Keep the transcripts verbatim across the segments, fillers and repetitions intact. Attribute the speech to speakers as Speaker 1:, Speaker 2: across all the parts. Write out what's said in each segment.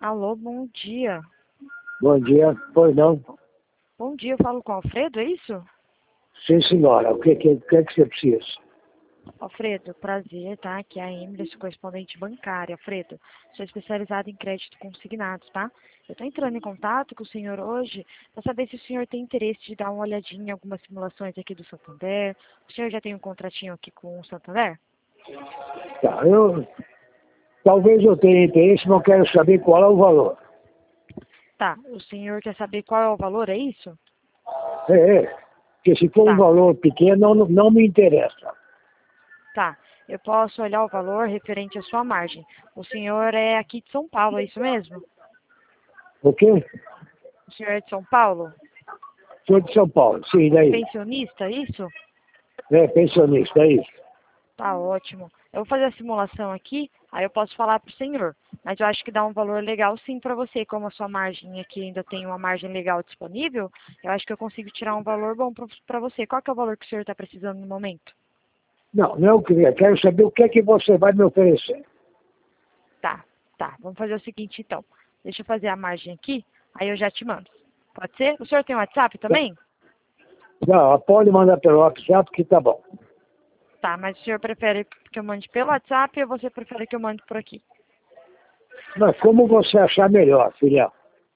Speaker 1: Alô, bom dia.
Speaker 2: Bom dia, pois não?
Speaker 1: Bom dia, eu falo com o Alfredo, é isso?
Speaker 2: Sim, senhora. O que, que, que é que você precisa?
Speaker 1: Alfredo, prazer, tá? Aqui é a Emily, sua correspondente bancária. Alfredo, sou especializada em crédito consignados, tá? Eu tô entrando em contato com o senhor hoje para saber se o senhor tem interesse de dar uma olhadinha em algumas simulações aqui do Santander. O senhor já tem um contratinho aqui com o Santander?
Speaker 2: Tá, eu... Talvez eu tenha interesse, mas quero saber qual é o valor.
Speaker 1: Tá, o senhor quer saber qual é o valor, é isso?
Speaker 2: É, é. Porque se for um
Speaker 1: Tá,
Speaker 2: valor pequeno, não, não me interessa.
Speaker 1: tá. Eu posso olhar o valor referente à sua margem. O senhor é aqui de São Paulo, é isso mesmo?
Speaker 2: O quê?
Speaker 1: O senhor é de São Paulo?
Speaker 2: Sou de São Paulo. Sim, daí.
Speaker 1: Pensionista, é isso?
Speaker 2: É, pensionista, é isso.
Speaker 1: Tá ótimo. Eu vou fazer a simulação aqui, aí eu posso falar pro senhor. Mas eu acho que dá um valor legal sim para você, como a sua margem aqui ainda tem uma margem legal disponível, eu acho que eu consigo tirar um valor bom para você. Qual que é o valor que o senhor está precisando no momento?
Speaker 2: Não, não eu queria. Quero saber o que é que você vai me oferecer.
Speaker 1: Tá, tá. Vamos fazer o seguinte então. Deixa eu fazer a margem aqui, aí eu já te mando. Pode ser? O senhor tem WhatsApp
Speaker 2: Tá.
Speaker 1: também?
Speaker 2: Não, pode mandar pelo WhatsApp que tá bom.
Speaker 1: Tá, mas o senhor prefere que eu mande pelo WhatsApp ou você prefere que eu mande por aqui?
Speaker 2: Mas como você achar melhor, filha?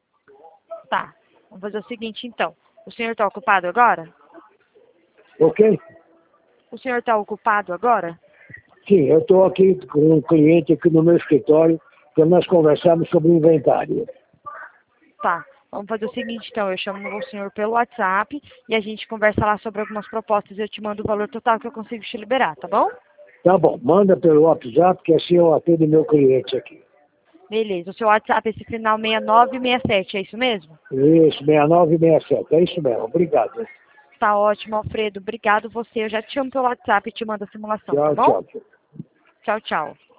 Speaker 1: Tá. Vamos fazer o seguinte então. O senhor está ocupado agora?
Speaker 2: Ok?
Speaker 1: O senhor está ocupado agora?
Speaker 2: Sim, eu estou aqui com um cliente aqui no meu escritório, que nós conversamos sobre inventário.
Speaker 1: Tá. Vamos fazer o seguinte, então. Eu chamo o senhor pelo WhatsApp e a gente conversa lá sobre algumas propostas e eu te mando o valor total que eu consigo te liberar, tá bom?
Speaker 2: Tá bom, manda pelo WhatsApp, que assim eu atendo meu cliente aqui.
Speaker 1: Beleza. O seu WhatsApp é esse final seis nove seis sete, é isso mesmo?
Speaker 2: Isso, seis nove seis sete, é isso mesmo, obrigado.
Speaker 1: Tá ótimo, Alfredo. Obrigado você. Eu já te chamo pelo WhatsApp e te mando a simulação, tá
Speaker 2: Tchau,
Speaker 1: bom?
Speaker 2: tchau.
Speaker 1: Tchau, tchau.